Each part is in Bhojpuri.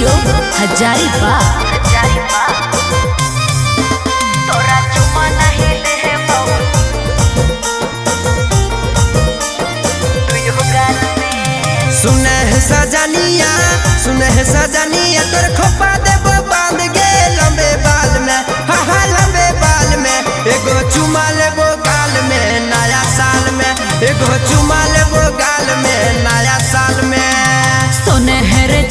स्टूडियो हजारीबाग। तोरा चुमा नहीं दे बहु दुयो गाल में। सुने है सजनिया तोर खोपा देबो बांध गे लंबे बाल में, हा लंबे बाल में। एगो चुमा लेबो गाल में नया साल में, एगो चुमा लेबो गाल में नया साल में। सुनहरे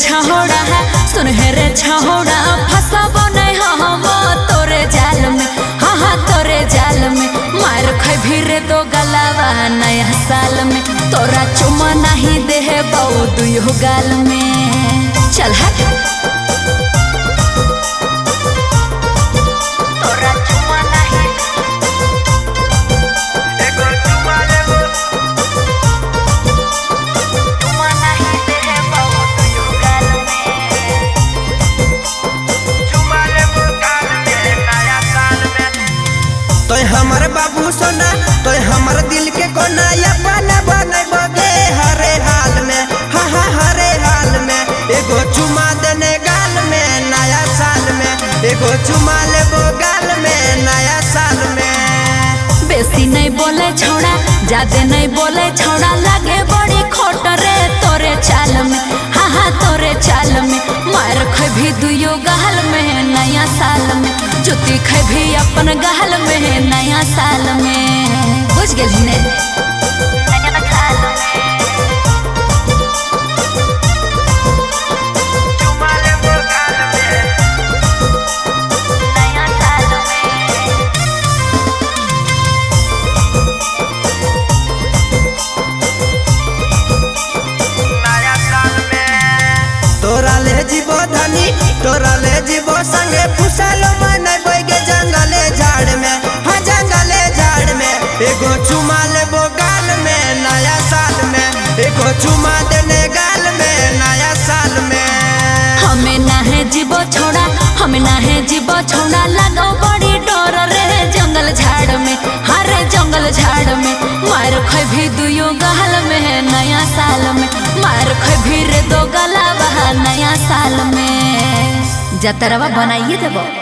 छहोड़ा फसाबो नहीं हम तोरे जाल में, हाँ तोरे जाल में। मार खै भिरे दो गलावा नया साल में। तोरा चुमा नहीं दे बहु दुयो गाल में। चल हट। तोरा चुमा नहीं एगो चुमा लेबो चुमा नहीं दे बहु दुयो गाल में। चुमा लेबो गाल में नया साल में। तोय हमर बाबू सोना, तोय हमर दिल के कोना, अपना बनैबो गे हरे हाल में, हा हरे हाल में। एगो चुमा देने गाल में नया साल में, एगो चुमा लेबो गाल में नया साल में। बेसी नहीं बोले छौड़ा, ज्यादा नहीं बोले छौड़ा, लगे बड़ी खोट रे तोरे चाल में, हाँ तोरे चाल में। मार खै भी दुयो गाल में नया साल में, जुती खै भी अपन गाल में नया साल में। बुझ गेली ने नया साल में। चुमा लेबो गाल में नया साल में। नया साल में। तोरा ले जीवो धनी, तोरा ले जीवो संगे फुसलो मन बैगे जंगले झाड़ में, हाँ जंगले झाड़ में। एगो चुमा लेबो गाल में नया साल में, एगो चुमा देने गाल में नया साल में। हमें ना है जीवो छोड़ा, हमें ना है जीवो छोड़ा, लगो बड़ी डर रे जंगल झाड़ में, हरे जंगल झाड़ में। मार खै भी दुयो गाल में नया साल में, मार खै भी रे दो गला बहा नया साल में। जतरवा बनाइए देबो।